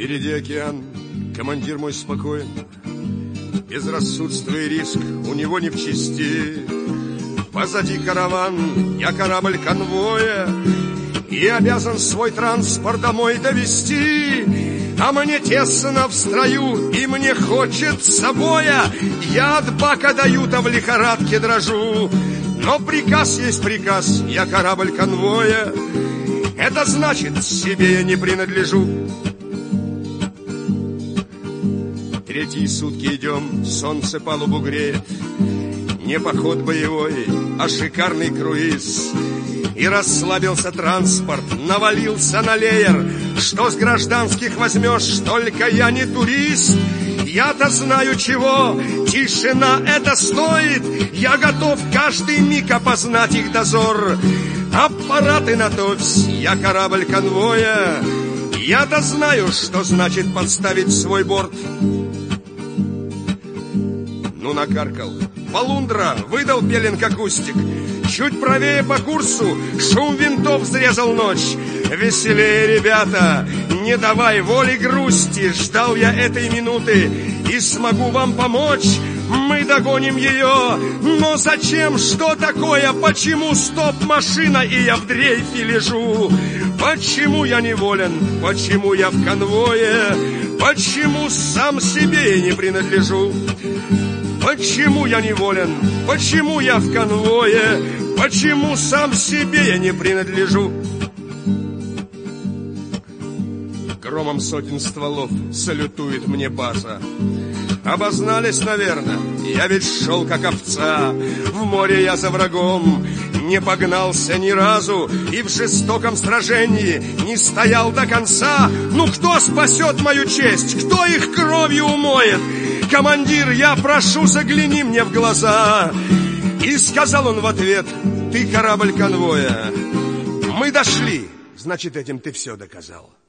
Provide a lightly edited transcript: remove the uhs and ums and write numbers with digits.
Впереди океан, командир мой спокоен, безрассудство и риск у него не в чести. Позади караван, я корабль конвоя, и обязан свой транспорт домой довести. А мне тесно в строю, и мне хочется боя. Я от бака даю-то в лихорадке дрожу. Но приказ есть приказ, я корабль конвоя. Это значит, себе я не принадлежу. Третьи сутки идем, солнце палубу греет. Не поход боевой, а шикарный круиз. И расслабился транспорт, навалился на леер. Что с гражданских возьмешь, только я не турист. Я-то знаю чего, тишина это стоит. Я готов каждый миг опознать их дозор. Аппараты натовсь, я корабль конвоя. Я-то знаю, что значит подставить свой борт. Ну, накаркал. Полундра выдал пеленг акустик. Чуть правее по курсу шум винтов взрезал ночь. Веселее, ребята, не давай воли грусти. Ждал я этой минуты и смогу вам помочь. Мы догоним ее, но зачем, что такое? Почему стоп-машина и я в дрейфе лежу? Почему я неволен, почему я в конвое? Почему сам себе я не принадлежу? Почему я неволен, почему я в конвое? Почему сам себе я не принадлежу? Громом сотен стволов салютует мне база. Обознались, наверное, я ведь шел как овца. В море я за врагом не погнался ни разу и в жестоком сражении не стоял до конца. Ну кто спасет мою честь, кто их кровью умоет? Командир, я прошу, загляни мне в глаза. И сказал он в ответ: ты корабль конвоя. Мы дошли, значит, этим ты все доказал.